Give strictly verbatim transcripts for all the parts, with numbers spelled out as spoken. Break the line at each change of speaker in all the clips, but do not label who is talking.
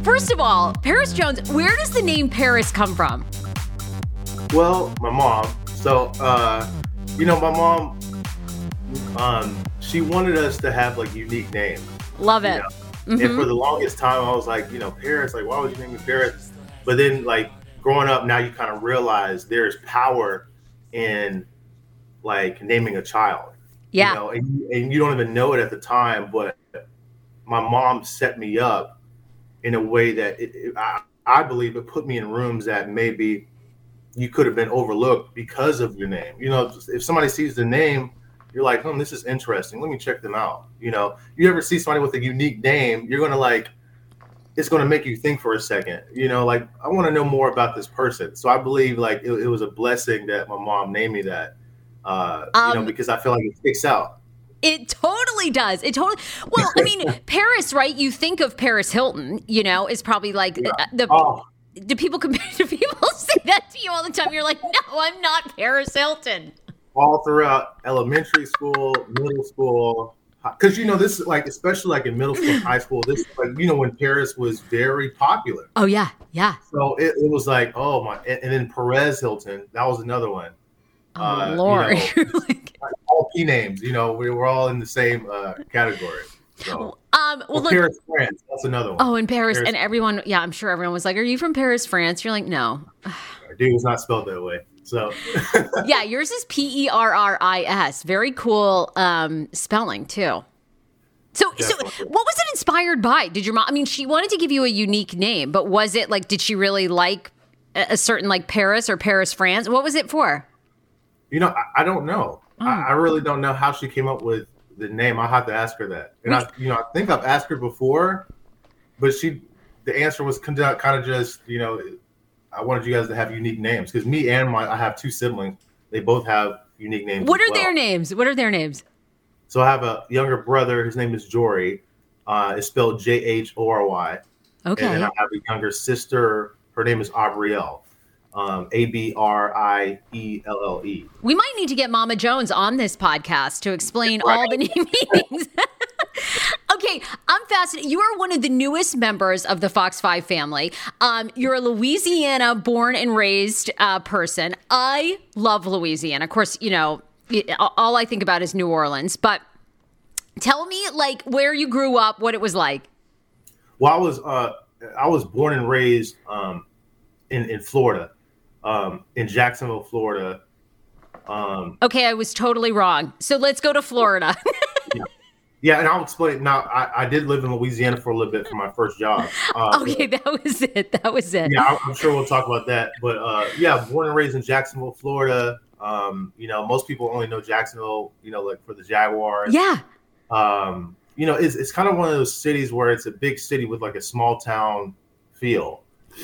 First of all, Paris Jones, where does the name Paris come from?
Well, my mom. So, uh, you know, my mom, um, she wanted us to have like unique names.
Love it.
You know?
Mm-hmm.
And for the longest time, I was like, you know, Paris, like, why would you name me Paris? But then, like, growing up, now you kind of realize there's power in, like, naming a child.
Yeah.
You know, and, and you don't even know it at the time, but my mom set me up in a way that it, it, I, I believe it put me in rooms that maybe you could have been overlooked because of your name. You know, if somebody sees the name, you're like, hmm, this is interesting. Let me check them out. You know, you ever see somebody with a unique name, you're going to like, it's going to make you think for a second, you know, like, I want to know more about this person. So I believe like it, it was a blessing that my mom named me that, uh, um, you know, because I feel like it sticks out.
It totally does. It totally. Well, I mean, Paris, right? You think of Paris Hilton, you know, is probably like yeah. the,
oh.
do people compare, do people say that to you all the time? You're like, no, I'm not Paris Hilton.
All throughout elementary school, middle school, because you know this is like, especially like in middle school, and high school. This like you know when Paris was very popular.
Oh yeah, yeah.
So it, it was like, oh my, and, and then Perez Hilton, that was another one.
Oh uh, Lord,
you know, like, all P names. You know, we were all in the same uh, category. So.
Um, well, look,
Paris, France. That's another one.
Oh, in Paris, Paris, and everyone. Yeah, I'm sure everyone was like, "Are you from Paris, France?" You're like, "No."
Dude, it's not spelled that way. So
yeah, yours is P E R R I S. Very cool um, spelling too. So, Definitely. so what was it inspired by? Did your mom? I mean, she wanted to give you a unique name, but was it like? Did she really like a, a certain like Paris or Paris, France? What was it for?
You know, I, I don't know. Oh. I, I really don't know how she came up with the name. I'll have to ask her that. And I, you know, I think I've asked her before, but she, the answer was kind of just, you know. I wanted you guys to have unique names because me and my I have two siblings. They both have unique names.
What are
well.
their names? What are their names?
So I have a younger brother. His name is Jory. Uh, it's spelled J H O R Y.
Okay.
And then I have a younger sister. Her name is Abrielle. Um, A B R I E L L E.
We might need to get Mama Jones on this podcast to explain right. all the name meanings. Okay, I'm fascinated. You are one of the newest members of the Fox five family. Um, you're a Louisiana born and raised uh, person. I love Louisiana. Of course, you know, all I think about is New Orleans. But tell me, like, where you grew up, what it was like.
Well, I was uh, I was born and raised um, in in Florida, um, in Jacksonville, Florida. Um,
okay, I was totally wrong. So let's go to Florida.
yeah. Yeah, and I'll explain. Now, I, I did live in Louisiana for a little bit for my first job. Uh,
okay, that was it. That was it.
Yeah, I'm sure we'll talk about that. But uh, yeah, born and raised in Jacksonville, Florida. Um, you know, most people only know Jacksonville, you know, like for the Jaguars.
Yeah.
Um, you know, it's it's kind of one of those cities where it's a big city with like a small town feel.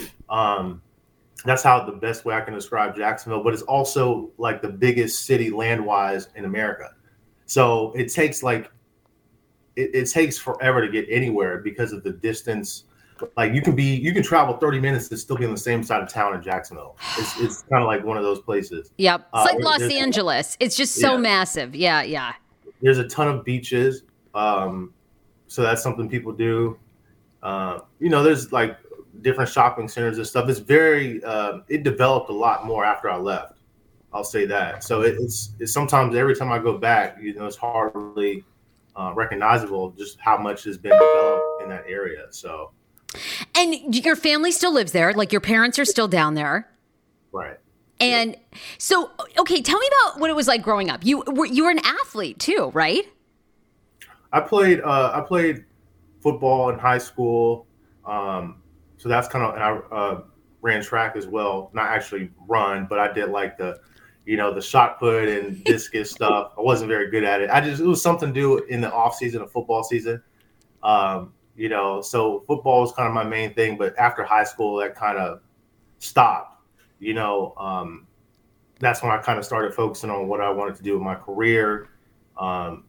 Um, that's how the best way I can describe Jacksonville. But it's also like the biggest city land-wise in America. So it takes like. It, it takes forever to get anywhere because of the distance. Like you can be, you can travel thirty minutes to still be on the same side of town in Jacksonville. It's, it's kind of like one of those places.
Yep. It's
uh,
like Los Angeles. It's just so
yeah.
massive. Yeah. Yeah.
There's a ton of beaches. Um, so that's something people do. Uh, you know, there's like different shopping centers and stuff. It's very, uh, it developed a lot more after I left. I'll say that. So it, it's, it's sometimes every time I go back, you know, it's hardly Uh, recognizable just how much has been developed in that area. So,
and your family still lives there, like your parents are still down there,
right?
And yeah. so, okay, tell me about what it was like growing up. You were you were an athlete too, right?
I played uh, I played football in high school, um, so that's kind of and I uh, ran track as well. Not actually run, but I did like the. You know, the shot put and discus stuff. I wasn't very good at it. I just, it was something to do in the off season of football season. Um, you know, so football was kind of my main thing, but after high school, that kind of stopped, you know, um, that's when I kind of started focusing on what I wanted to do with my career. Um,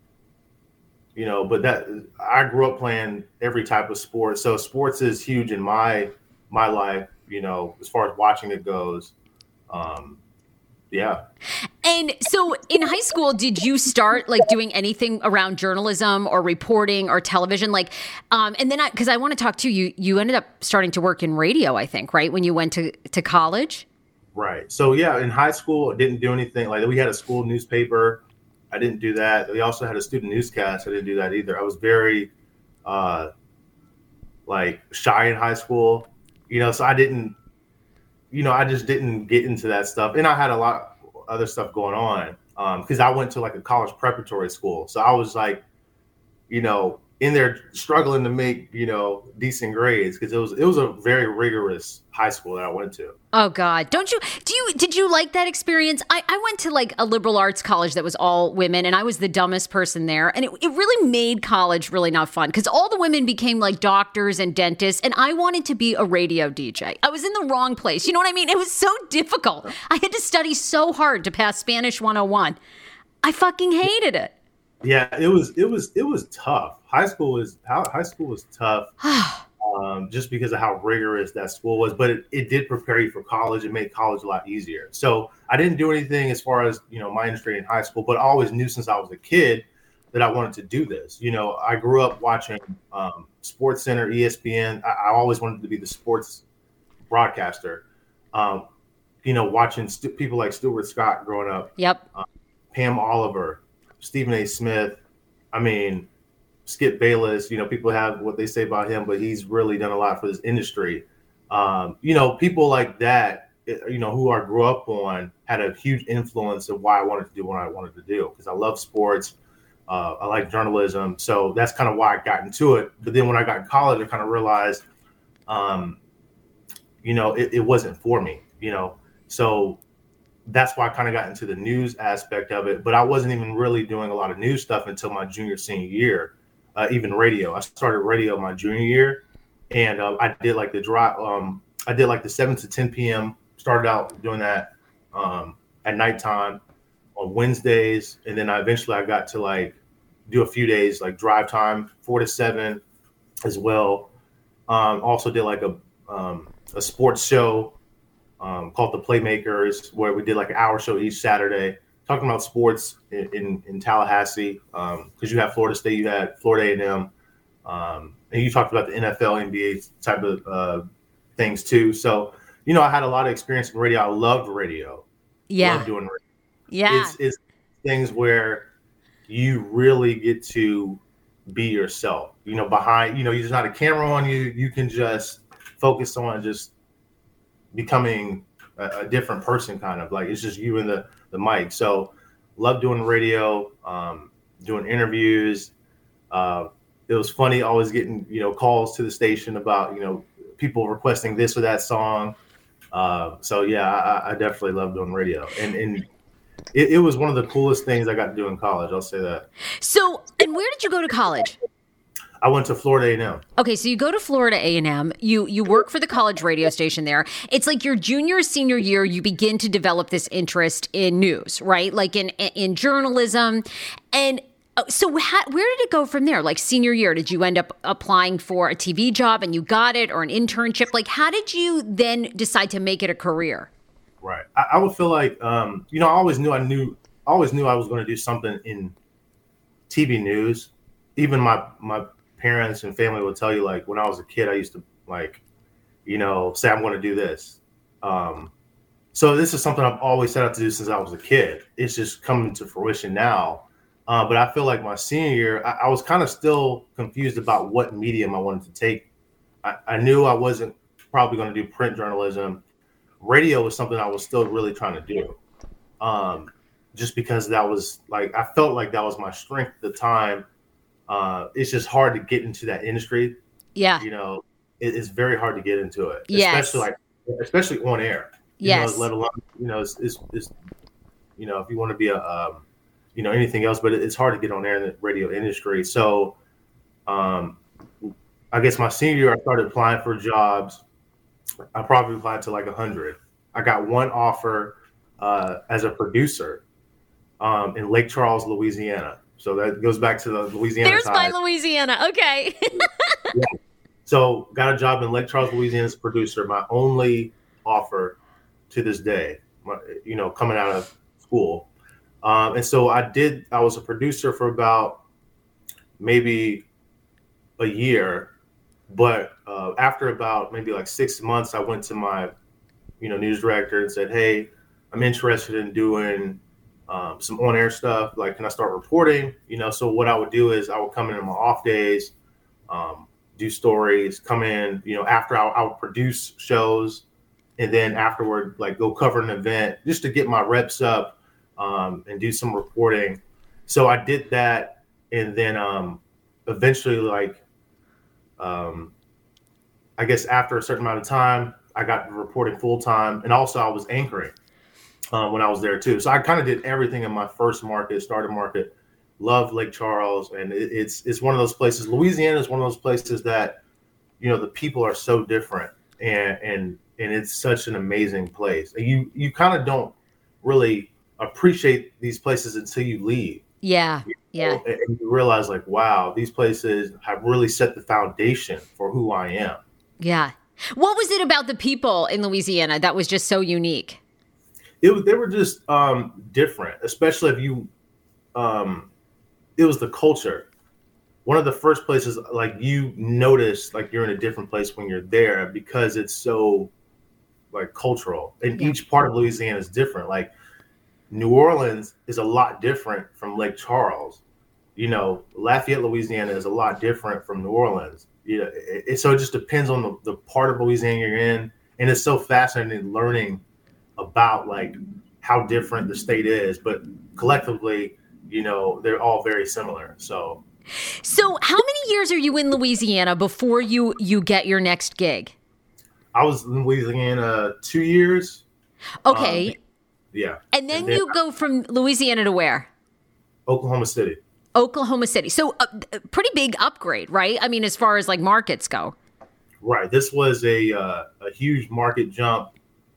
you know, but that I grew up playing every type of sport. So sports is huge in my, my life, you know, as far as watching it goes. Um, Yeah.
And so in high school, did you start like doing anything around journalism or reporting or television? Like, um, and then I, cause I want to talk to you, you ended up starting to work in radio, I think, right? When you went to, to college?
Right. So yeah, in high school, I didn't do anything. Like we had a school newspaper. I didn't do that. We also had a student newscast. I didn't do that either. I was very, uh, like shy in high school, you know, so I didn't, you know, I just didn't get into that stuff. And I had a lot other stuff going on because um, I went to like a college preparatory school. So I was like, you know, in there struggling to make, you know, decent grades because it was it was a very rigorous high school that I went to.
Oh God. Don't you do you did you like that experience? I, I went to like a liberal arts college that was all women and I was the dumbest person there. And it, it really made college really not fun because all the women became like doctors and dentists and I wanted to be a radio D J. I was in the wrong place. You know what I mean? It was so difficult. I had to study so hard to pass Spanish one oh one. I fucking hated it.
Yeah, it was it was it was tough. High school was high school was tough. Um, just because of how rigorous that school was, but it, it did prepare you for college. It made college a lot easier. So I didn't do anything as far as, you know, my industry in high school, but I always knew since I was a kid that I wanted to do this. You know, I grew up watching um, Sports Center, E S P N. I, I always wanted to be the sports broadcaster. Um, you know, watching st- people like Stuart Scott growing up.
Yep.
Um, Pam Oliver, Stephen A. Smith. I mean, Skip Bayless, you know, people have what they say about him, but he's really done a lot for this industry. Um, you know, people like that, you know, who I grew up on had a huge influence of why I wanted to do what I wanted to do because I love sports. Uh, I like journalism. So that's kind of why I got into it. But then when I got in college, I kind of realized, um, you know, it, it wasn't for me, you know. So that's why I kind of got into the news aspect of it. But I wasn't even really doing a lot of news stuff until my junior, senior year. Uh, even radio. I started radio my junior year, and uh, I did like the drive. Um, I did like the seven to ten p.m. Started out doing that um, at nighttime on Wednesdays, and then I eventually I got to like do a few days like drive time four to seven as well. Um, also did like a um, a sports show um, called The Playmakers, where we did like an hour show each Saturday. Talking about sports in, in, in Tallahassee, because um, you have Florida State, you had Florida A and M, um, and you talked about the N F L, N B A type of uh, things too. So, you know, I had a lot of experience in radio. I loved radio.
Yeah.
Loved doing radio.
Yeah.
It's, it's things where you really get to be yourself. You know, behind, you know, there's not a camera on you. You can just focus on just becoming a, a different person, kind of like it's just you and the the mic. So love doing radio, um, doing interviews. Uh, it was funny always getting, you know, calls to the station about, you know, people requesting this or that song. Uh, so yeah, I, I definitely love doing radio. And, and it, it was one of the coolest things I got to do in college. I'll say that.
So, and where did you go to college?
I went to Florida A and M.
Okay, so you go to Florida A and M. You you work for the college radio station there. It's like your junior, senior year, you begin to develop this interest in news, right? Like in in journalism. And so how, where did it go from there? Like senior year, did you end up applying for a T V job and you got it, or an internship? Like how did you then decide to make it a career?
Right. I, I would feel like, um, you know, I always knew I knew, I always knew I was going to do something in T V news. Even my my parents and family will tell you, like, when I was a kid, I used to, like, you know, say I'm going to do this. Um, so this is something I've always set out to do since I was a kid. It's just coming to fruition now. Uh, but I feel like my senior year, I, I was kind of still confused about what medium I wanted to take. I, I knew I wasn't probably going to do print journalism. Radio was something I was still really trying to do. Um, just because that was, like, I felt like that was my strength at the time. Uh, it's just hard to get into that industry.
Yeah.
You know, it, it's very hard to get into it,
yes.
especially like, especially on air. You
yes.
know, let alone, you know, it's, it's, it's, you know, if you want to be a, um, you know, anything else, but it, it's hard to get on air in the radio industry. So, um, I guess my senior year, I started applying for jobs. I probably applied to like a hundred. I got one offer uh, as a producer um, in Lake Charles, Louisiana. So that goes back to the Louisiana
There's
side.
my Louisiana. Okay.
Yeah. So got a job in Lake Charles, Louisiana as a producer. My only offer to this day, my, you know, coming out of school. Um, and so I did. I was a producer for about maybe a year, but uh, after about maybe like six months, I went to my, you know, news director and said, "Hey, I'm interested in doing um, some on-air stuff. Like, can I start reporting?" You know, so what I would do is I would come in on my off days, um, do stories, come in, you know, after I, I would produce shows, and then afterward, like go cover an event just to get my reps up um, and do some reporting. So I did that, and then um, eventually, like, um, I guess after a certain amount of time, I got reporting full time, and also I was anchoring uh, when I was there too. So I kind of did everything in my first market, starter market. Love Lake Charles, and it, it's it's one of those places. Louisiana is one of those places that, you know, the people are so different, and and and it's such an amazing place. You you kind of don't really appreciate these places until you leave.
Yeah,
you
know?
yeah. And you realize, like, wow, these places have really set the foundation for who I am.
Yeah. What was it about the people in Louisiana that was just so unique?
It was, they were just um, different, especially if you, um, it was the culture. One of the first places, like, you notice, like, you're in a different place when you're there because it's so, like, cultural. And yeah. Each part of Louisiana is different. Like, New Orleans is a lot different from Lake Charles. You know, Lafayette, Louisiana is a lot different from New Orleans. You know, it, it, so it just depends on the, the part of Louisiana you're in. And it's so fascinating learning about, like, how different the state is. But collectively, you know, they're all very similar. So,
so how many years are you in Louisiana before you, you get your next gig?
I was in Louisiana two years.
Okay.
Um, yeah.
And then, and then you I, go from Louisiana to where?
Oklahoma City.
Oklahoma City. So a, a pretty big upgrade, right? I mean, as far as like markets go.
Right. This was a uh, a huge market jump.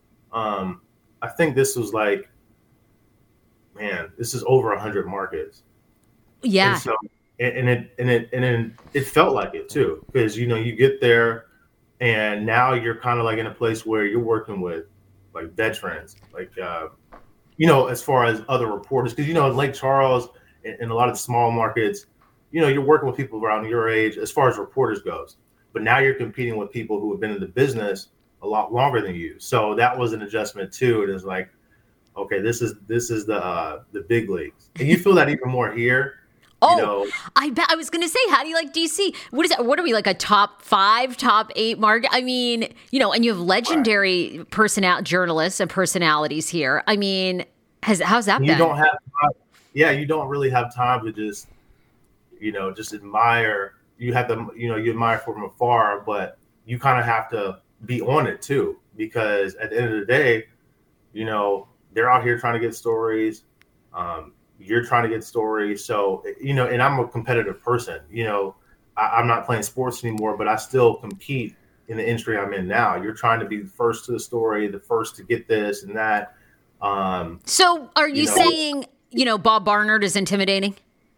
Um, I think this was like, man, this is over a hundred markets.
Yeah.
And so, and, and it and it and it, it felt like it too, because, you know, you get there, and now you're kind of like in a place where you're working with like veterans, like uh, you know, as far as other reporters, because, you know, in Lake Charles and, and a lot of the small markets, you know, you're working with people around your age as far as reporters goes. But now you're competing with people who have been in the business a lot longer than you. So that was an adjustment too. It is like, okay, this is this is the uh, the big leagues, and you feel that even more here.
Oh,
you know,
I bet. I was going to say, how do you like D C? What is that? What are we, like a top five, top eight market? I mean, you know, and you have legendary right. personal journalists and personalities here. I mean, has how's that
you
been?
You don't have, time, yeah, you don't really have time to just, you know, just admire. You have to, you know, you admire from afar, but you kind of have to be on it too, because at the end of the day, you know, they're out here trying to get stories. Um, You're trying to get stories. So, you know, and I'm a competitive person. You know, I, I'm not playing sports anymore, but I still compete in the industry I'm in now. You're trying to be the first to the story, the first to get this and that. Um,
so are you, you know, saying, you know, Bob Barnard is intimidating?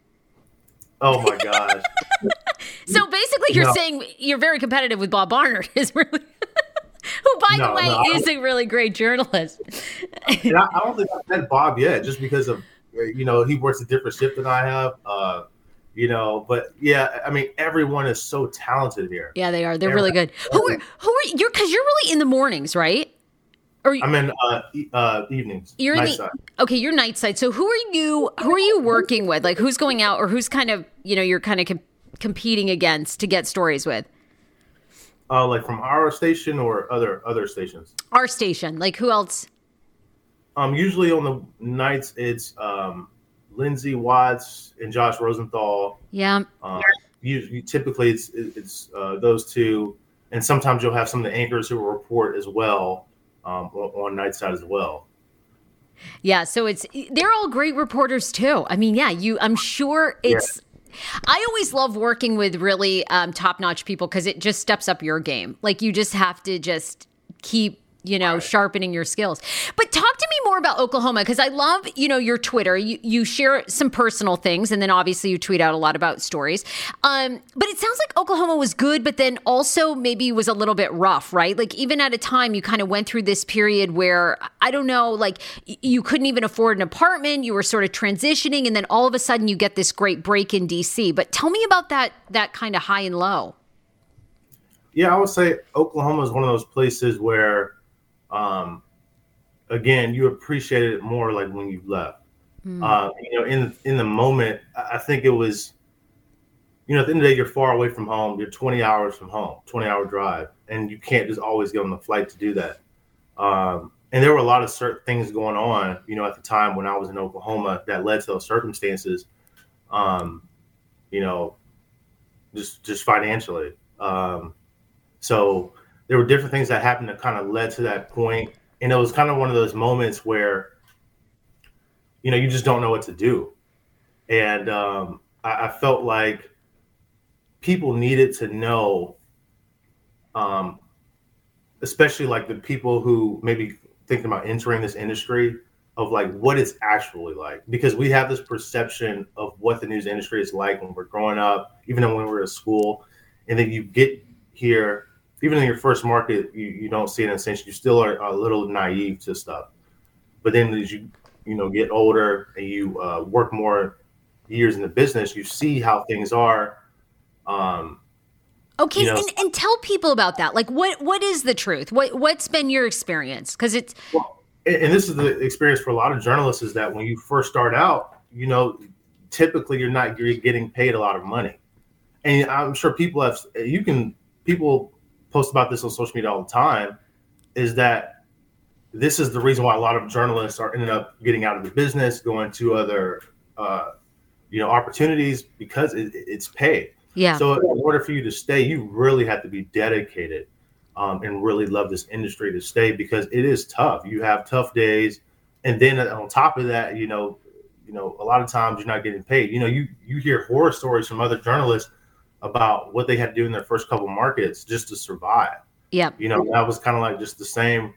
Oh, my gosh.
So basically you're no. saying you're very competitive with Bob Barnard, is really, who, by no, the way, no, is a really great journalist.
And I, I don't think I've met Bob yet, just because of, you know, he works a different shift than I have, uh, you know, but yeah, I mean, everyone is so talented here.
Yeah, they are. They're everyone, really good. Who are, who are you? Cause you're really in the mornings, right? Or
I'm in uh, uh, evenings.
You're in the, side. Okay. You're night side. So who are you, who are you working with? Like, who's going out, or who's kind of, you know, you're kind of com- competing against to get stories with?
Uh, like from our station or other, other stations?
Our station. Like, who else?
Um, usually on the nights, it's um, Lindsay Watts and Josh Rosenthal.
Yeah.
Um, usually, typically, it's it's uh, those two, and sometimes you'll have some of the anchors who will report as well um, on, on night side as well.
Yeah. So it's they're all great reporters too. I mean, yeah. You. I'm sure it's. Yeah. I always love working with really um, top-notch people because it just steps up your game. Like, you just have to just keep you know, right. sharpening your skills. But talk to me more about Oklahoma, because I love, you know, your Twitter. You, you share some personal things, and then obviously you tweet out a lot about stories. Um, but it sounds like Oklahoma was good, but then also maybe was a little bit rough, right? Like even at a time you kind of went through this period where, I don't know, like you couldn't even afford an apartment. You were sort of transitioning, and then all of a sudden you get this great break in D C. But tell me about that, that kind of high and low.
Yeah, I would say Oklahoma is one of those places where, Um, again, you appreciated it more like when you left. Mm. Uh, you know, in in the moment, I think it was, you know, at the end of the day, you're far away from home. You're twenty hours from home, twenty hour drive, and you can't just always get on the flight to do that. Um, and there were a lot of certain things going on, you know, at the time when I was in Oklahoma that led to those circumstances. Um, you know, just just financially. Um, so. There were different things that happened that kind of led to that point. And it was kind of one of those moments where, you know, you just don't know what to do. And um, I, I felt like people needed to know, um, especially like the people who maybe thinking about entering this industry, of like what it's actually like. Because we have this perception of what the news industry is like when we're growing up, even when we were at school. And then you get here, even in your first market, you, you don't see it in a sense. You still are a little naive to stuff. But then as you, you know, get older and you uh, work more years in the business, you see how things are. Um,
okay,
you know,
and, and tell people about that. Like, what what is the truth? What what's been your experience? Because it's
well, and, and this is the experience for a lot of journalists, is that when you first start out, you know, typically you're not you're getting paid a lot of money, and I'm sure people have you can people. post about this on social media all the time, is that this is the reason why a lot of journalists are ending up getting out of the business, going to other, uh, you know, opportunities, because it, it's paid.
Yeah.
So in order for you to stay, you really have to be dedicated um, and really love this industry to stay, because it is tough. You have tough days. And then on top of that, you know, you know, a lot of times you're not getting paid. You know, you, you hear horror stories from other journalists about what they had to do in their first couple markets just to survive.
Yeah.
You know, that was kind of like just the same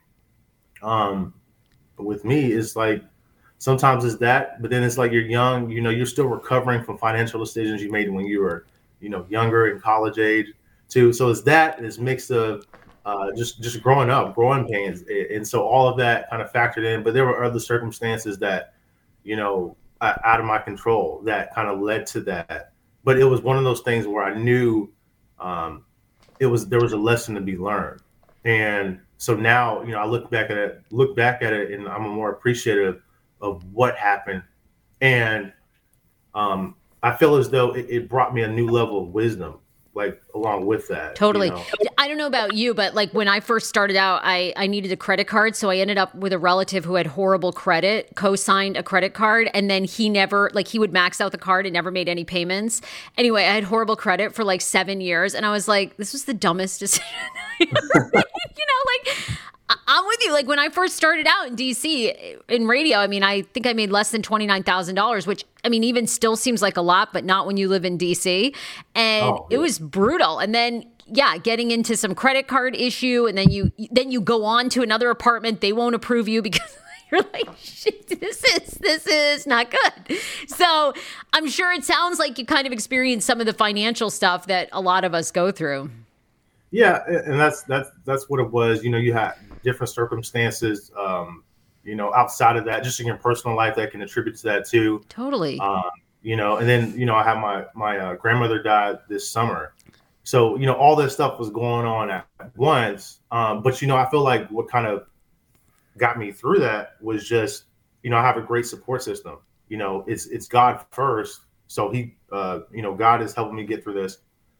um, with me. Is like, sometimes it's that, but then it's like you're young, you know, you're still recovering from financial decisions you made when you were, you know, younger in college age too. So it's that, it's mixed of uh, just, just growing up, growing pains. And so all of that kind of factored in, but there were other circumstances that, you know, out of my control that kind of led to that. But it was one of those things where I knew um, it was there was a lesson to be learned, and so now, you know, I look back at it, look back at it, and I'm more appreciative of what happened, and um, I feel as though it, it brought me a new level of wisdom, like along with that.
Totally.
You know?
I don't know about you, but like when I first started out, I, I needed a credit card. So I ended up with a relative who had horrible credit, co-signed a credit card. And then he never, like he would max out the card and never made any payments. Anyway, I had horrible credit for like seven years. And I was like, this was the dumbest decision. You know, like I'm with you. Like when I first started out in D C in radio, I mean, I think I made less than twenty-nine thousand dollars, which I mean, even still seems like a lot, but not when you live in D C. And oh, yeah. It was brutal. And then, yeah, getting into some credit card issue. And then you, then you go on to another apartment. They won't approve you because you're like, shit, this is, this is not good. So I'm sure it sounds like you kind of experienced some of the financial stuff that a lot of us go through.
Yeah. And that's, that's, that's what it was. You know, you had different circumstances, um, you know, outside of that, just in your personal life that can attribute to that too.
Totally.
Um, you know, and then, you know, I had my, my uh, grandmother died this summer. So, you know, all this stuff was going on at once. Um, but, you know, I feel like what kind of got me through that was just, you know, I have a great support system. You know, it's, it's God first. So he, uh, you know, God is helping me get through this.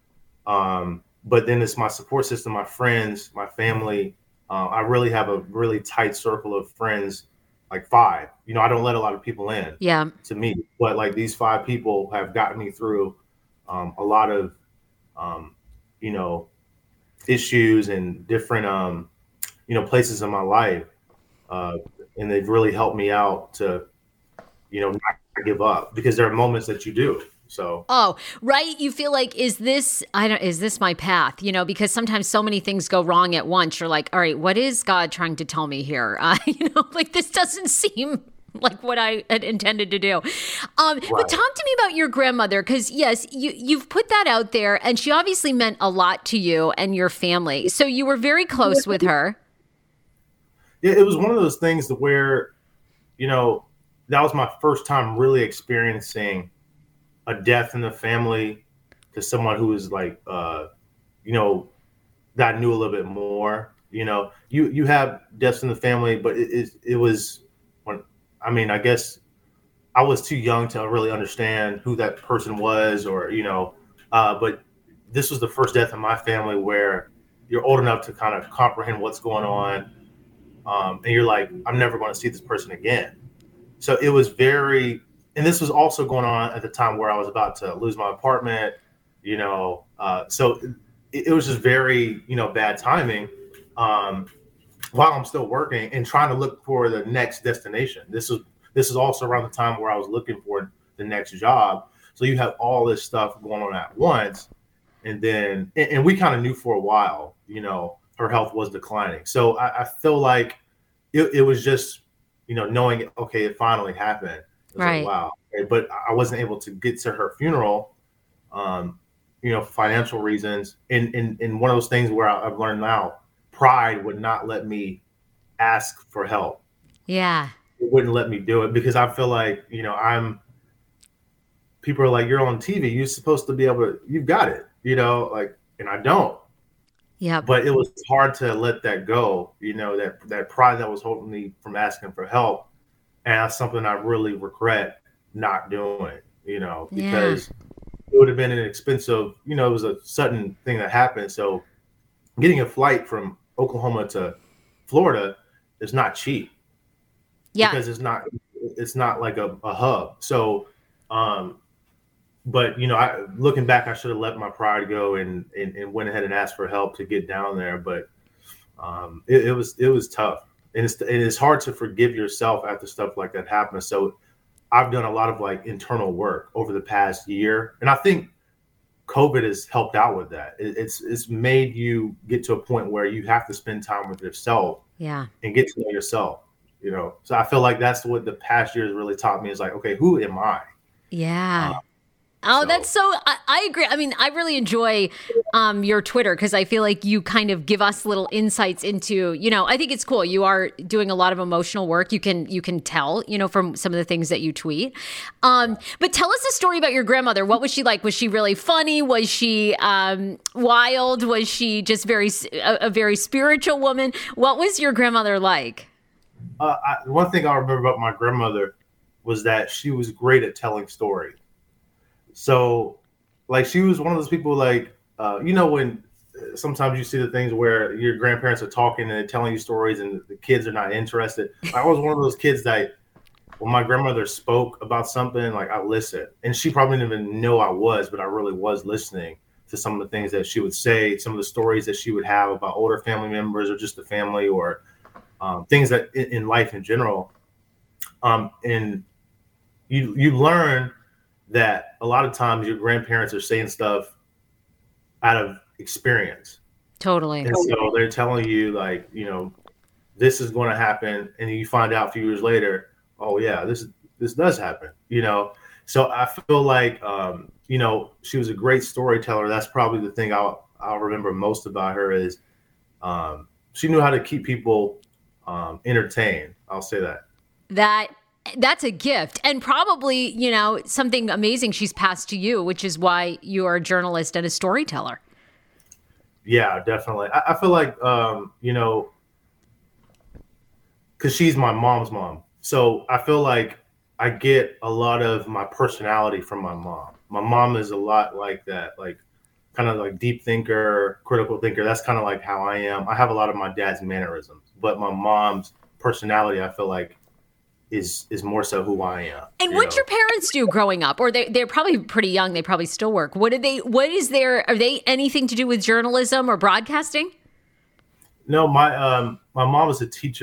Um, but then it's my support system, my friends, my family. Uh, I really have a really tight circle of friends, like five. You know, I don't let a lot of people in.
Yeah.
To me, but like these five people have gotten me through um, a lot of, um, you know, issues and different, um, you know, places in my life, uh, and they've really helped me out to, you know, not I give up, because there are moments that you do. So,
oh, right. You feel like, is this, I don't, is this my path? You know, because sometimes so many things go wrong at once. You're like, all right, what is God trying to tell me here? Uh, you know, like this doesn't seem like what I had intended to do. Um,
right.
But talk to me about your grandmother, because yes, you, you've put that out there, and she obviously meant a lot to you and your family. So you were very close with her.
Yeah, it was one of those things that where, you know, that was my first time really experiencing a death in the family to someone who was like, uh, you know, that I knew a little bit more. You know, you you have deaths in the family, but it it, it was when, I mean, I guess I was too young to really understand who that person was, or you know, uh, but this was the first death in my family where you're old enough to kind of comprehend what's going on, um, and you're like, I'm never going to see this person again. So it was very. And this was also going on at the time where I was about to lose my apartment, you know. Uh, so it, it was just very, you know, bad timing um, while I'm still working and trying to look for the next destination. This was this is also around the time where I was looking for the next job. So you have all this stuff going on at once, and then and, and we kind of knew for a while, you know, her health was declining. So I, I feel like it, it was just, you know, knowing okay, it finally happened.
Right.
Like, wow. But I wasn't able to get to her funeral, um, you know, for financial reasons. And in in one of those things where I, I've learned now, pride would not let me ask for help.
Yeah.
It wouldn't let me do it, because I feel like, you know, I'm, people are like, you're on T V, you're supposed to be able to, you've got it, you know, like, and I don't.
Yeah.
But it was hard to let that go, you know, that, that pride that was holding me from asking for help. And that's something I really regret not doing, you know, because yeah. it would have been an expensive, you know, it was a sudden thing that happened. So getting a flight from Oklahoma to Florida is not cheap.
Yeah.
Because it's not, it's not like a, a hub. So, um, but, you know, I, looking back, I should have let my pride go and, and, and went ahead and asked for help to get down there. But um, it, it was, it was tough. And it's, and it's hard to forgive yourself after stuff like that happens. So I've done a lot of like internal work over the past year. And I think COVID has helped out with that. It, it's, it's made you get to a point where you have to spend time with yourself
yeah,
and get to know yourself, you know? So I feel like that's what the past year has really taught me, is like, okay, who am I?
Yeah.
Uh,
Oh,
So-
that's so, I, I agree. I mean, I really enjoy um, your Twitter, because I feel like you kind of give us little insights into, you know, I think it's cool. You are doing a lot of emotional work. You can, you can tell, you know, from some of the things that you tweet. Um, but tell us a story about your grandmother. What was she like? Was she really funny? Was she um, wild? Was she just very, a, a very spiritual woman? What was your grandmother like?
Uh, I, one thing I remember about my grandmother was that she was great at telling stories. So, like, she was one of those people, like, uh, you know, when sometimes you see the things where your grandparents are talking and they're telling you stories and the kids are not interested. I was one of those kids that when my grandmother spoke about something, like, I listened. And she probably didn't even know I was, but I really was listening to some of the things that she would say, some of the stories that she would have about older family members or just the family, or um, things that in, in life in general. Um, and you you learn that a lot of times your grandparents are saying stuff out of experience.
Totally.
And so they're telling you, like, you know, this is going to happen. And you find out a few years later, oh yeah, this, this does happen, you know? So I feel like, um, you know, she was a great storyteller. That's probably the thing I'll, I'll remember most about her is um, she knew how to keep people um, entertained. I'll say that.
That That's a gift, and probably, you know, something amazing she's passed to you, which is why you are a journalist and a storyteller.
Yeah, definitely. I, I feel like, um, you know, because she's my mom's mom. So I feel like I get a lot of my personality from my mom. My mom is a lot like that, like kind of like deep thinker, critical thinker. That's kind of like how I am. I have a lot of my dad's mannerisms, but my mom's personality, I feel like, is is more so who I am.
And what did your parents do growing up? Or they they're probably pretty young. They probably still work. What did they? What is their? Are they anything to do with journalism or broadcasting?
No, my um my mom was a teacher.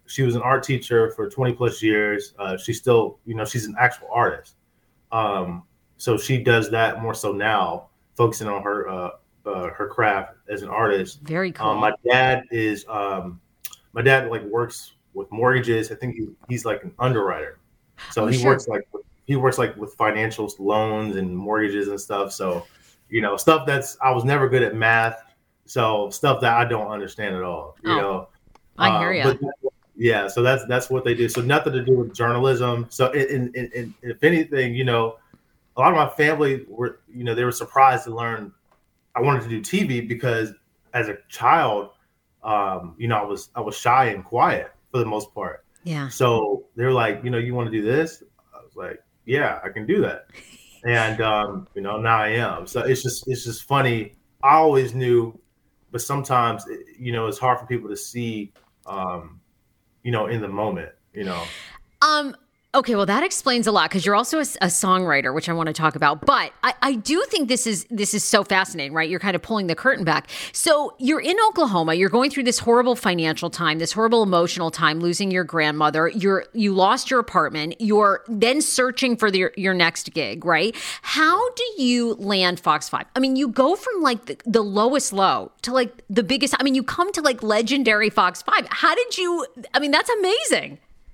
she was an art teacher for twenty plus years. Uh, she's still, you know, she's an actual artist. Um, so she does that more so now, focusing on her uh, uh, her craft as an artist.
Very cool.
Um, my dad is um, my dad like works with mortgages. I think he, he's like an underwriter. So
oh,
he
sure.
works like he works like with financial loans and mortgages and stuff. So, you know, stuff that's I was never good at math. So stuff that I don't understand at all. You
oh,
know,
I hear you.
Uh, but, yeah, so that's that's what they do. So nothing to do with journalism. So in, in, in, if anything, you know, a lot of my family were, you know, they were surprised to learn I wanted to do T V because as a child, um, you know, I was I was shy and quiet for the most part.
Yeah.
So they're like, you know, you want to do this? I was like, yeah, I can do that. And um, you know, now I am. So it's just it's just funny. I always knew, but sometimes you know, it's hard for people to see. Um, you know, in the moment, you know.
Um, okay, well, that explains a lot because you're also a, a songwriter, which I want to talk about. But I, I do think this is this is so fascinating, right? You're kind of pulling the curtain back. So you're in Oklahoma. You're going through this horrible financial time, this horrible emotional time, losing your grandmother. You're you lost your apartment. You're then searching for the, your next gig, right? How do you land Fox five? I mean, you go from like the, the lowest low to like the biggest. I mean, you come to like legendary Fox five. How did you? I mean, that's amazing.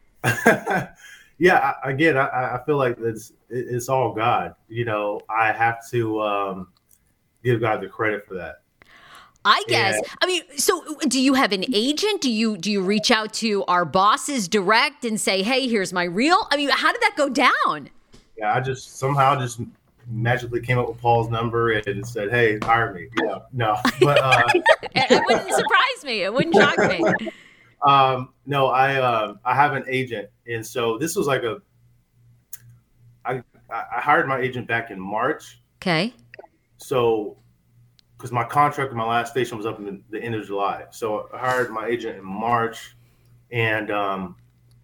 Yeah, I, again, I, I feel like it's it's all God. You know, I have to um, give God the credit for that.
I guess.
And,
I mean, so do you have an agent? Do you do you reach out to our bosses direct and say, "Hey, here's my reel"? I mean, how did that go down?
Yeah, I just somehow just magically came up with Paul's number and said, "Hey, hire me." Yeah, no, but uh,
it wouldn't surprise me. It wouldn't shock me.
Um, no, I um, I have an agent, and so this was like a. I I hired my agent back in March.
Okay.
So, because my contract with my last station was up in the, the end of July, so I hired my agent in March, and um,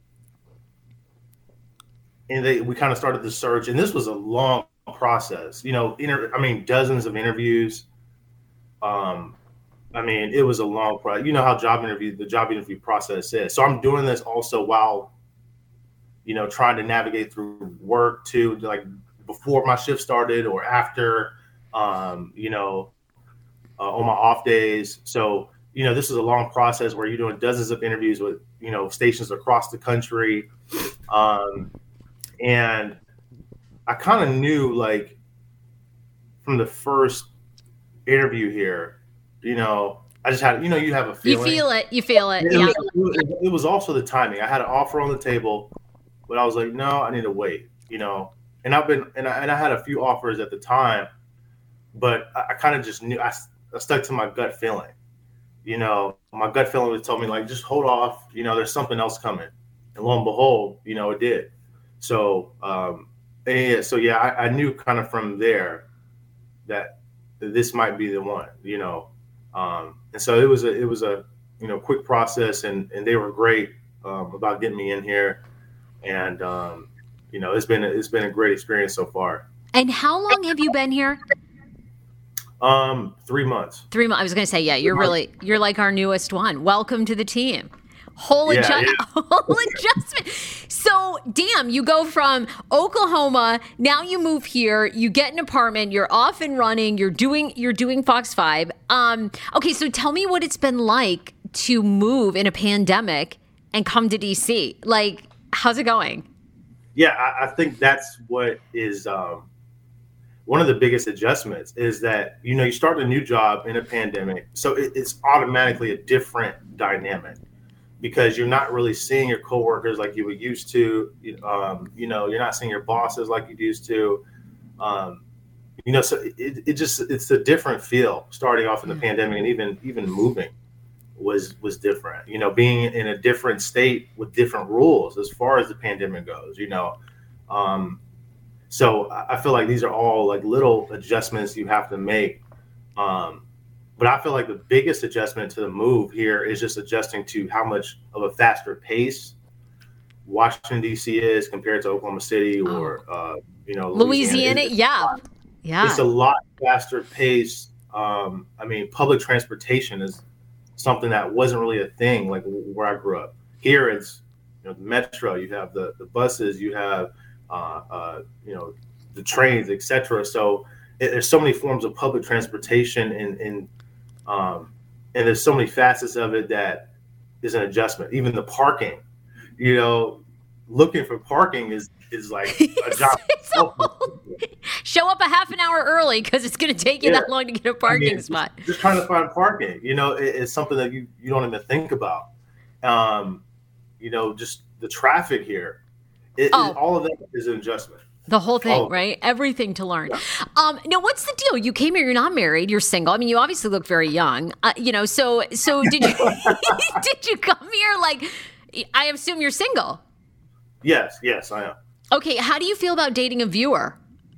and they we kind of started the search, and this was a long process. You know, inter, I mean, dozens of interviews. Um. I mean, it was a long process. You know how job interview, the job interview process is. So I'm doing this also while, you know, trying to navigate through work too, like before my shift started or after, um, you know, uh, on my off days. So, you know, this is a long process where you're doing dozens of interviews with, you know, stations across the country. Um, and I kind of knew like from the first interview here, you know, I just had, you know, you have a feeling.
You feel it. You feel it.
it
yeah.
Was, it was also the timing. I had an offer on the table, but I was like, no, I need to wait, you know. And I've been, and I, and I had a few offers at the time, but I, I kind of just knew, I, I stuck to my gut feeling. You know, my gut feeling would tell me like, just hold off, you know, there's something else coming. And lo and behold, you know, it did. So, um, and yeah, so yeah, I, I knew kind of from there that this might be the one, you know. Um, and so it was a, it was a, you know, quick process, and, and they were great um, about getting me in here. And, um, you know, it's been, a, it's been a great experience so far.
And how long have you been here?
Um, three months.
Three months. I was going to say, yeah, you're really, you're like our newest one. Welcome to the team. Whole,
yeah,
adju-
yeah.
whole adjustment. So, damn, you go from Oklahoma, now you move here, you get an apartment, you're off and running, you're doing you're doing Fox five. Um, okay, so tell me what it's been like to move in a pandemic and come to D C. Like, how's it going?
Yeah, I, I think that's what is um, one of the biggest adjustments is that, you know, you start a new job in a pandemic, so it, it's automatically a different dynamic. Because you're not really seeing your coworkers like you were used to, um, you know, you're not seeing your bosses like you used to, um, you know, so it, it just, it's a different feel starting off in the pandemic, and even, even moving was, was different, you know, being in a different state with different rules as far as the pandemic goes, you know. Um, so I feel like these are all like little adjustments you have to make. Um, But I feel like the biggest adjustment to the move here is just adjusting to how much of a faster pace Washington, D C is compared to Oklahoma City or, oh. uh, you know,
Louisiana. Louisiana yeah.
Lot,
yeah.
It's a lot faster pace. Um, I mean, public transportation is something that wasn't really a thing like where I grew up. Here it's, you know, the metro, you have the, the buses, you have, uh, uh, you know, the trains, et cetera. So it, there's so many forms of public transportation, and, and, um, and there's so many facets of it that is an adjustment. Even the parking, you know, looking for parking is, is like a job.
Show up a half an hour early because it's going to take you yeah. that long to get a parking I mean, spot.
Just, just trying to find parking, you know, it, it's something that you, you don't even think about. Um, you know, just the traffic here, it,
oh.
it, all of that is an adjustment.
The whole thing, right? Everything to learn. Yeah. Um, now, what's the deal? You came here, you're not married, you're single. I mean, you obviously look very young, uh, you know, so, so did you, did you come here? Like, I assume you're single.
Yes. Yes, I am.
Okay. How do you feel about dating a viewer?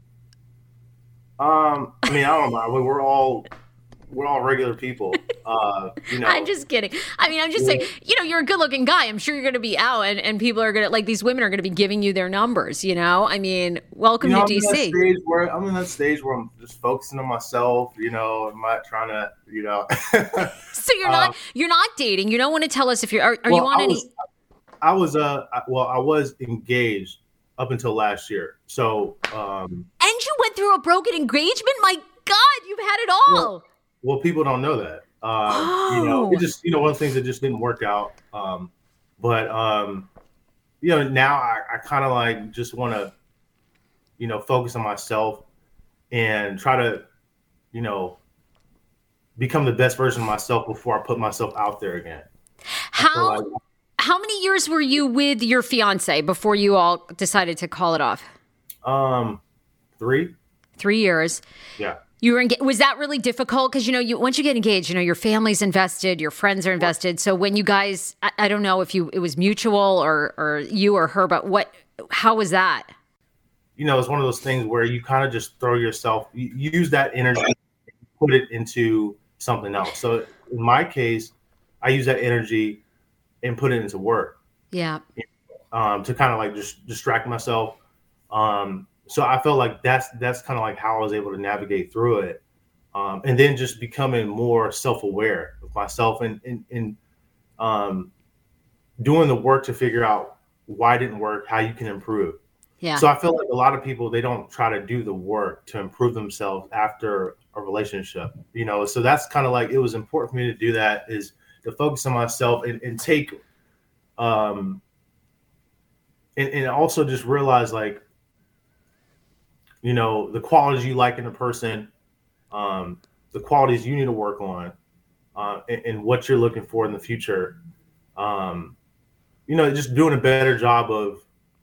Um, I mean, I don't know. I mean, we're all, we're all regular people. Uh, you know,
I'm just kidding. I mean, I'm just yeah. saying, you know, you're a good looking guy. I'm sure you're going to be out and, and people are going to, like, these women are going to be giving you their numbers, you know? I mean, welcome
you know,
to
I'm
D C.
In that stage where, I'm in that stage where I'm just focusing on myself, you know, I'm not trying to, you know.
So you're not, um, you're not dating. You don't want to tell us if you're, are, are
well,
you on
I
any?
Was, I was, uh, well, I was engaged up until last year. So, um.
And you went through a broken engagement? My God, you've had it all.
Well, well people don't know that. Um, oh. You know, it just, you know, one of the things that just didn't work out. Um, but, um, you know, now I, I kind of like just want to, you know, focus on myself and try to, you know, become the best version of myself before I put myself out there again.
How, like, how many years were you with your fiance before you all decided to call it off?
Um, three.
Three years.
Yeah.
You were engaged. Was that really difficult? Because, you know, you once you get engaged, you know, your family's invested, your friends are invested. So when you guys, I, I don't know if you it was mutual or or you or her, but what, how was that?
You know, it's one of those things where you kind of just throw yourself, you use that energy, and put it into something else. So in my case, I use that energy and put it into work.
Yeah.
Um, to kind of like just distract myself. Um, So I felt like that's that's kind of like how I was able to navigate through it, um, and then just becoming more self-aware of myself and, and, and um, doing the work to figure out why it didn't work, how you can improve.
Yeah.
So I feel like a lot of people, they don't try to do the work to improve themselves after a relationship, you know. So that's kind of like, it was important for me to do that, is to focus on myself and, and take, um, and, and also just realize, like, you know, the qualities you like in a person, um, the qualities you need to work on, uh, and, and what you're looking for in the future. Um, you know, just doing a better job of.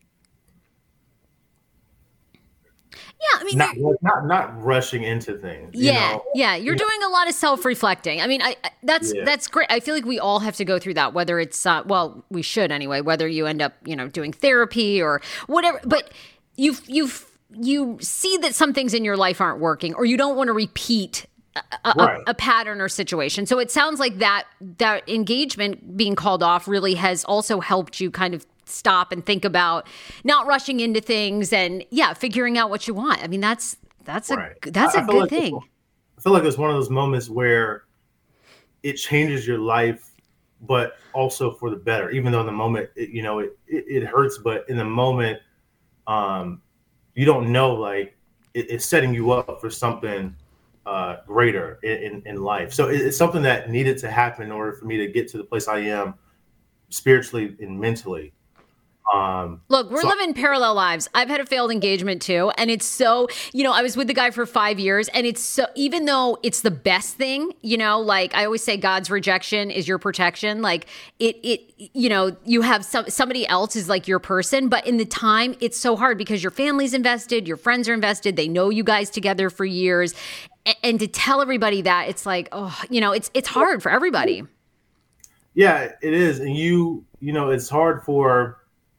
Yeah, I mean,
not not not rushing into things.
Yeah,
you know?
yeah, you're
yeah.
doing a lot of self-reflecting. I mean, I, I that's yeah. that's great. I feel like we all have to go through that. Whether it's uh, well, we should anyway. Whether you end up, you know, doing therapy or whatever, but you've you've. you see that some things in your life aren't working, or you don't want to repeat a, a, right. a, a pattern or situation. So it sounds like that that engagement being called off really has also helped you kind of stop and think about not rushing into things and yeah, figuring out what you want. I mean, that's that's right. a that's I, a I good
like
thing.
I feel like it's one of those moments where it changes your life, but also for the better. Even though in the moment, it, you know, it, it it hurts, but in the moment, um. you don't know, like, it, it's setting you up for something uh, greater in, in, in life. So it, it's something that needed to happen in order for me to get to the place I am spiritually and mentally. Um,
Look, we're
so-
living parallel lives. I've had a failed engagement too. And it's so, you know, I was with the guy for five years and it's so, even though it's the best thing, you know, like I always say, God's rejection is your protection. Like it, it, you know, you have some, somebody else is like your person, but in the time it's so hard because your family's invested, your friends are invested. They know you guys together for years. And, and to tell everybody that it's like, oh, you know, it's, it's hard for everybody.
Yeah, it is. And you, you know, it's hard for,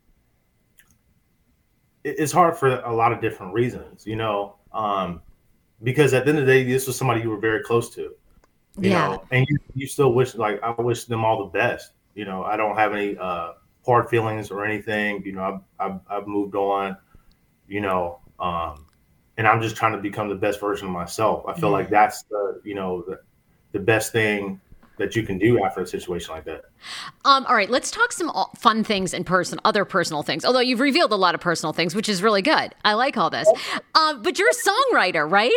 it's hard for a lot of different reasons, you know, um, because at the end of the day, this was somebody you were very close to, you
yeah.
know, and you, you still wish, like, I wish them all the best. You know, I don't have any uh, hard feelings or anything. You know, I've, I've, I've moved on, you know, um, and I'm just trying to become the best version of myself. I feel
yeah.
like that's the, you know, the, the best thing that you can do after a situation like that.
Um, all right, let's talk some fun things and person, other personal things. Although you've revealed a lot of personal things, which is really good. I like all this. Um, but you're a songwriter, right?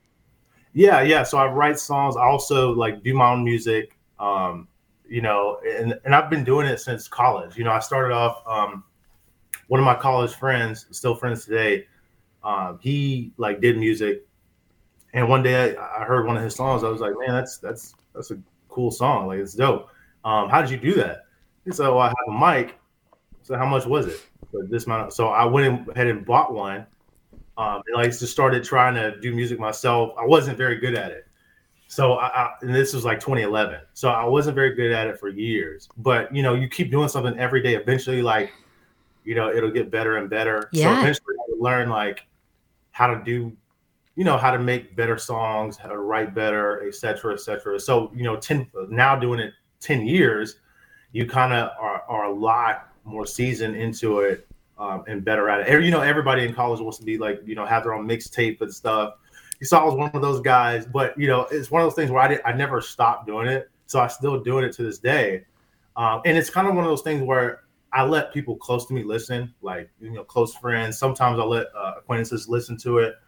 Yeah, yeah. So I write songs. I also like do my own music. Um, you know, and, and I've been doing it since college. You know, I started off, um, one of my college friends, still friends today, um, he like did music. And one day I, I heard one of his songs. I was like, man, that's, that's, that's a cool song. Like, it's dope. Um, how did you do that? He said, well, I have a mic. So how much was it? So this amount. So I went ahead and bought one. Um, and I just started trying to do music myself. I wasn't very good at it. So I, I, and this was like twenty eleven. So I wasn't very good at it for years. But, you know, you keep doing something every day. Eventually, like, you know, it'll get better and better.
Yeah.
So eventually I would learn like how to do, you know, how to make better songs, how to write better, et cetera, et cetera. So, you know, ten, now doing it ten years, you kind of are, are a lot more seasoned into it, um, and better at it. Every, you know, everybody in college wants to be like, you know, have their own mixtape and stuff. So I was one of those guys, but, you know, it's one of those things where I did, I never stopped doing it. So I still doing it to this day. Um, and it's kind of one of those things where I let people close to me listen, like, you know, close friends. Sometimes I'll let uh, acquaintances listen to it.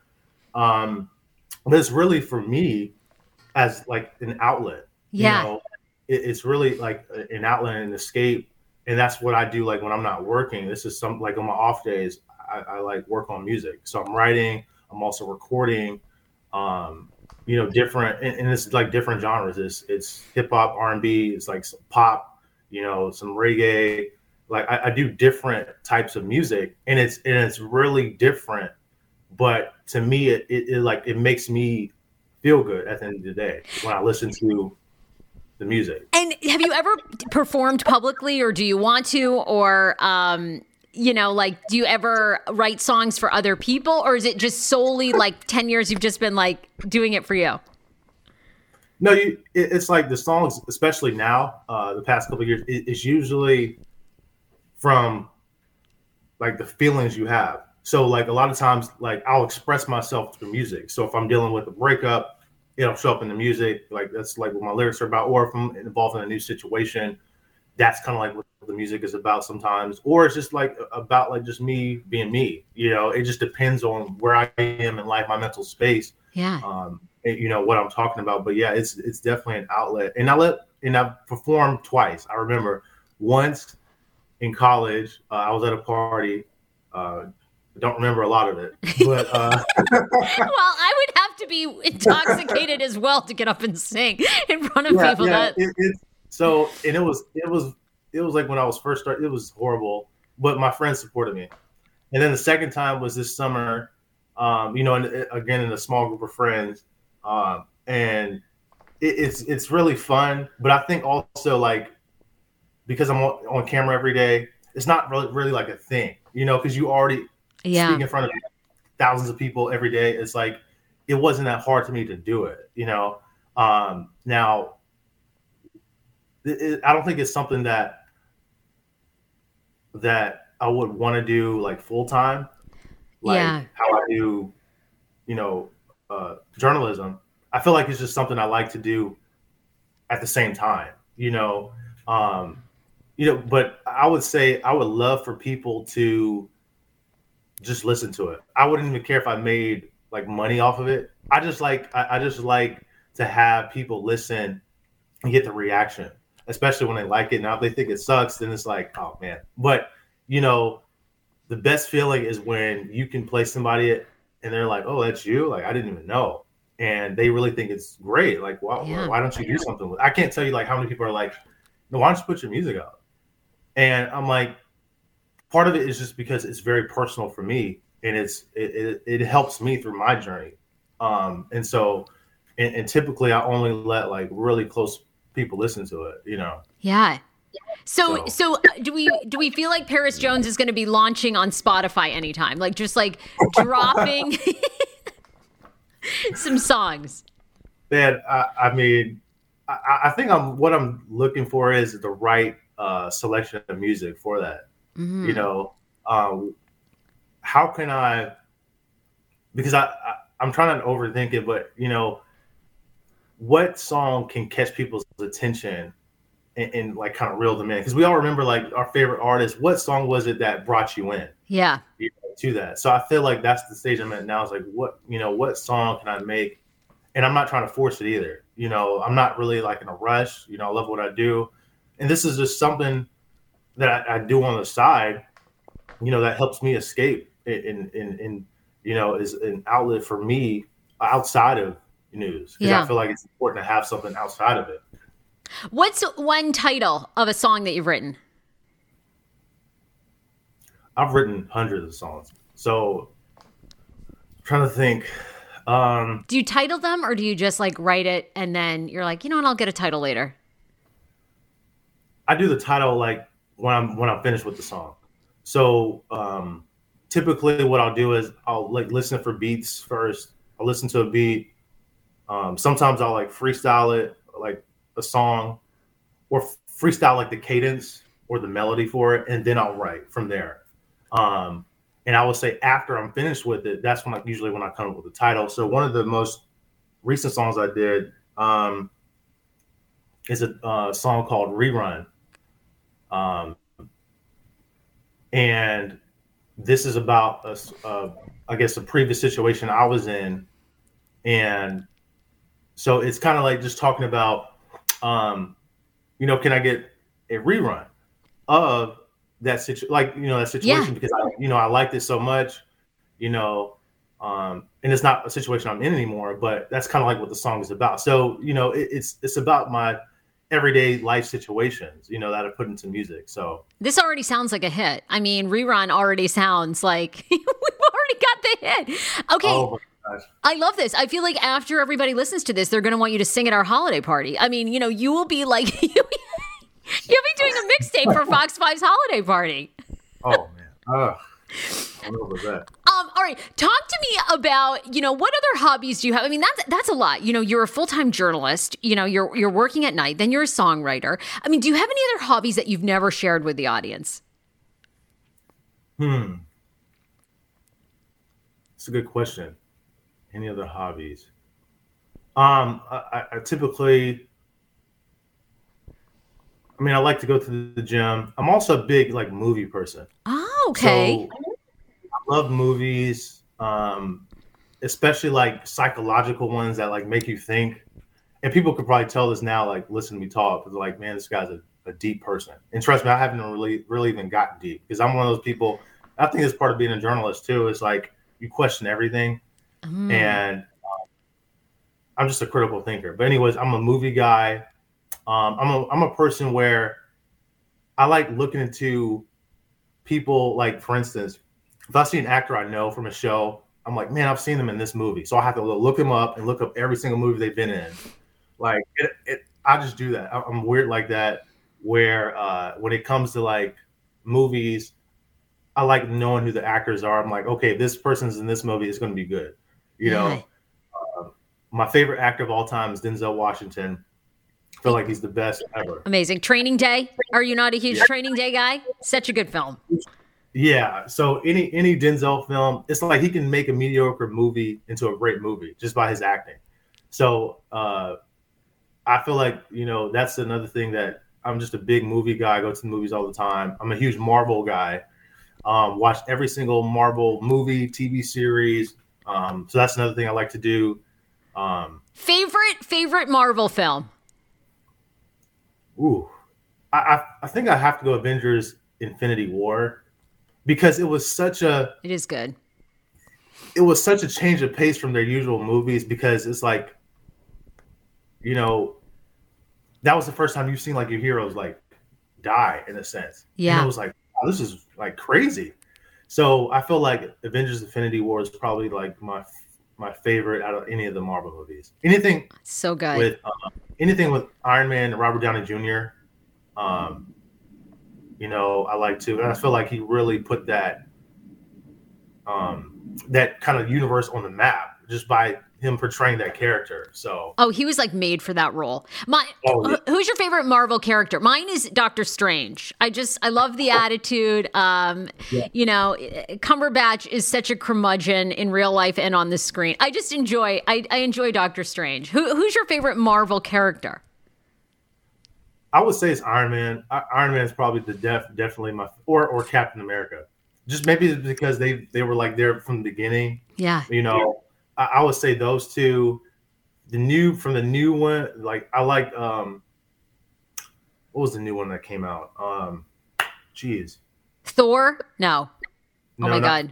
Um, but it's really for me as like an outlet.
Yeah.
You know, it, it's really like an outlet and an escape. And that's what I do. Like when I'm not working, this is some, like on my off days, I, I like work on music. So I'm writing, I'm also recording, um, you know, different, and, and it's like different genres. It's, it's hip hop, R and B, it's like some pop, you know, some reggae. Like I, I do different types of music, and it's, and it's really different. But to me, it, it, it like, it makes me feel good at the end of the day when I listen to the music.
And have you ever performed publicly, or do you want to, or, um, you know, like, do you ever write songs for other people, or is it just solely like ten years you've just been like doing it for you?
No, you, it, it's like the songs, especially now, uh, the past couple of years, it, it's usually from like the feelings you have. So like a lot of times, like I'll express myself through music. So if I'm dealing with a breakup, it'll show up in the music. Like that's like what my lyrics are about. Or if I'm involved in a new situation, that's kind of like what the music is about sometimes. Or it's just like about like just me being me. You know, it just depends on where I am in life, my mental space.
Yeah.
Um, and, you know what I'm talking about. But yeah, it's it's definitely an outlet. And I let and I've performed twice. I remember once in college, uh, I was at a party. Uh, I don't remember a lot of it, but uh,
well, I would have to be intoxicated as well to get up and sing in front of
yeah,
people.
Yeah,
that
it, it, so, and it was it was it was like when I was first started, it was horrible, but my friends supported me. And then the second time was this summer, um, you know, and again in a small group of friends, um, and it, it's it's really fun. But I think also like because I'm on, on camera every day, it's not really really like a thing, you know, because you already
yeah.
speak in front of thousands of people every day. It's like it wasn't that hard to me to do it, you know. Um, now, it, it, I don't think it's something that that I would want to do like full time, like
Yeah.
how I do, you know, uh, journalism. I feel like it's just something I like to do at the same time, you know. Um, you know, but I would say I would love for people to just listen to it. I wouldn't even care if I made like money off of it. I just like I, I just like to have people listen and get the reaction, especially when they like it. Now if they think it sucks, then it's like, oh man. But you know, the best feeling is when you can play somebody and they're like, oh, that's you. Like I didn't even know, and they really think it's great. Like, why,
Yeah.
why don't you do something with it? I can't tell you like how many people are like, no, why don't you put your music out? And I'm like, part of it is just because it's very personal for me, and it's it, it, it helps me through my journey. Um, and so, and, and typically I only let like really close people listen to it, you know?
Yeah. So,
So-
so uh, do we do we feel like Paris Jones is going to be launching on Spotify anytime? Like just like dropping some songs.
Man, I, I mean, I, I think I'm what I'm looking for is the right uh, selection of music for that.
Mhm.
You know, um, how can I? Because I, I I'm trying not to overthink it, but you know, what song can catch people's attention and, and like kind of reel them in? Because we all remember like our favorite artist. What song was it that brought you in?
Yeah.
You know, to that. So I feel like that's the stage I'm at now. Is like, what, you know, what song can I make? And I'm not trying to force it either. You know, I'm not really like in a rush. You know, I love what I do. And this is just something that I, I do on the side, you know, that helps me escape and, and, and, you know, is an outlet for me outside of news. Because
Yeah.
I feel like it's important to have something outside of it.
What's one title of a song that you've written?
I've written hundreds of songs. So I'm trying to think. Um,
Do you title them or do you just like write it and then you're like, you know what, I'll get a title later?
I do the title like when I'm when I'm finished with the song. So um, typically what I'll do is I'll like listen for beats first. I'll listen to a beat. Um, sometimes I'll like freestyle it, like a song, or freestyle like the cadence or the melody for it, and then I'll write from there. Um, and I will say after I'm finished with it, that's when I usually when I come up with the title. So one of the most recent songs I did um, is a uh, song called Rerun. Um, and this is about a, uh, I guess a previous situation I was in. And so it's kind of like just talking about, um, you know, can I get a rerun of that situation, like, you know, that situation
Yeah.
because I, you know, I liked it so much, you know, um, and it's not a situation I'm in anymore, but that's kind of like what the song is about. So, you know, it, it's, it's about my everyday life situations, you know, that I put into music. So
This already sounds like a hit. I mean, Rerun already sounds like we've already got the hit. Okay.
oh my gosh.
I love this. I feel like after everybody listens to this, they're going to want you to sing at our holiday party. I mean, you know, you will be like, you'll be doing a mixtape for Fox five's holiday party.
Oh man. Ugh. I don't know about that.
Um, all right, talk to me about, you know, what other hobbies do you have? I mean, that's that's a lot. You know, you're a full-time journalist, you know, you're you're working at night, then you're a songwriter. I mean, do you have any other hobbies that you've never shared with the audience?
Hmm. It's a good question. Any other hobbies? Um, I, I, I typically, I mean, I like to go to the gym. I'm also a big like movie person.
Oh, okay.
So I love movies, um, especially like psychological ones that like make you think. And people could probably tell this now, like listen to me talk, because like, man, this guy's a, a deep person. And trust me, I haven't really, really even gotten deep because I'm one of those people. I think it's part of being a journalist too. Is like you question everything,
Mm.
and um, I'm just a critical thinker. But anyways, I'm a movie guy. Um, I'm a I'm a person where I like looking into people. Like for instance, if I see an actor I know from a show, I'm like, man, I've seen them in this movie. So I have to look them up and look up every single movie they've been in. Like, it, it, I just do that. I'm weird like that, where uh, when it comes to like movies, I like knowing who the actors are. I'm like, okay, this person's in this movie, it's going to be good. You know,
Yeah.
uh, my favorite actor of all time is Denzel Washington. I feel like he's the best ever.
Amazing. Training Day. Are you not a huge
Yeah.
Training Day guy? Such a good film.
Yeah. So any any Denzel film, it's like he can make a mediocre movie into a great movie just by his acting. So uh, I feel like, you know, that's another thing that I'm just a big movie guy. I go to the movies all the time. I'm a huge Marvel guy. Um, watch every single Marvel movie, T V series. Um, so that's another thing I like to do. Um,
Favorite favorite Marvel film?
ooh, I, I I think I have to go Avengers: Infinity War because it was such a
It is good.
it was such a change of pace from their usual movies because it's like, you know, that was the first time you've seen like your heroes like die in a sense.
Yeah.
And it was like, wow, this is like crazy. So I feel like Avengers: Infinity War is probably like my my favorite out of any of the Marvel movies. Anything
So good.
with uh, anything with Iron Man and Robert Downey Junior Um, you know, I like to, and I feel like he really put that um, that kind of universe on the map just by him portraying that character. So
oh, he was like made for that role. My
Oh, yeah.
who's your favorite Marvel character? Mine is Doctor Strange. I just I love the attitude. Um,
Yeah.
you know, Cumberbatch is such a curmudgeon in real life and on the screen. I just enjoy I, I enjoy Doctor Strange. Who who's your favorite Marvel character?
I would say it's Iron Man. I, Iron Man is probably the def definitely my or or Captain America. Just maybe it's because they they were like there from the beginning.
Yeah.
You know, I, I would say those two. The new from the new one, like I like um what was the new one that came out? Um geez.
Thor? No.
No,
oh my
not-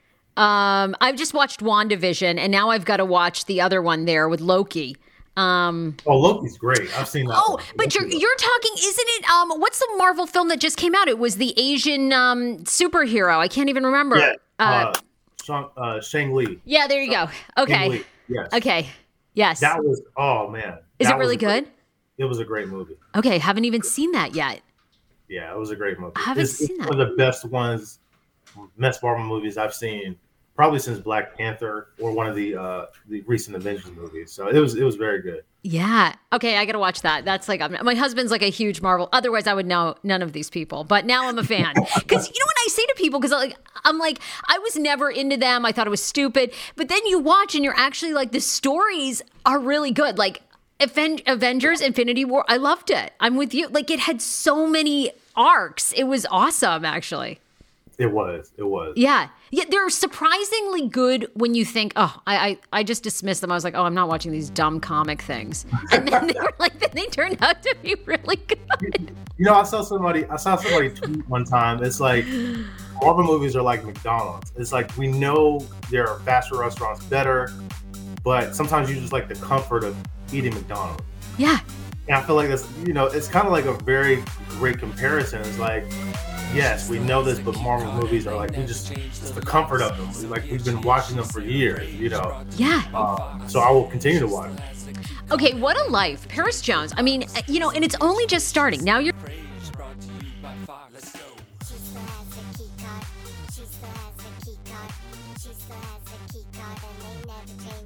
god. Um, I've just watched WandaVision, and now I've got to watch the other one there with Loki. Um,
Oh, Loki's great. I've seen that.
oh,
one.
but you're
Loki-
you're talking, isn't it? Um, what's the Marvel film that just came out? It was the Asian um superhero. I can't even remember.
yeah,
Uh,
uh, Shang, uh, Shang Li.
yeah, there you go.
Shang
Okay.
Li, yes.
Okay. Yes.
That was oh man.
Is
That
it
was
really
a great-
good?
It was a great movie.
Okay, haven't even seen that yet.
Yeah, it was a great movie.
I haven't
it's,
seen
it's
that.
one of the best ones, best Marvel movies I've seen, probably since Black Panther or one of the uh, the recent Avengers movies. So it was it was very good.
Yeah. Okay, I got to watch that. That's like I'm, my husband's like a huge Marvel. Otherwise, I would know none of these people. But now I'm a fan because you know what I say to people because like I'm like I was never into them. I thought it was stupid. But then you watch and you're actually like the stories are really good. Like Aven- Avengers: Infinity War. I loved it. I'm with you. Like it had so many arcs. It was awesome, actually.
It was. It was.
Yeah. Yeah, they're surprisingly good when you think, oh, I, I I just dismissed them. I was like, oh, I'm not watching these dumb comic things. And then they were like, then they turned out to be really good.
You know, I saw somebody. I saw somebody tweet one time. It's like Marvel movies are like McDonald's. It's like we know there are faster restaurants better, but sometimes you just like the comfort of eating McDonald's.
Yeah.
And I feel like that's, you know, it's kind of like a very great comparison. It's like, yes, we know this, but Marvel movies are like, we just, it's the comfort of them. Like, we've been watching them for years, you know.
Yeah.
Uh, so I will continue to watch them.
Okay, what a life. Paris Jones. I mean, you know, and it's only just starting. Now you're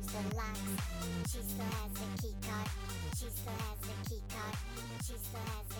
She still has the key card. She still has the key card. She still has the key card. She still has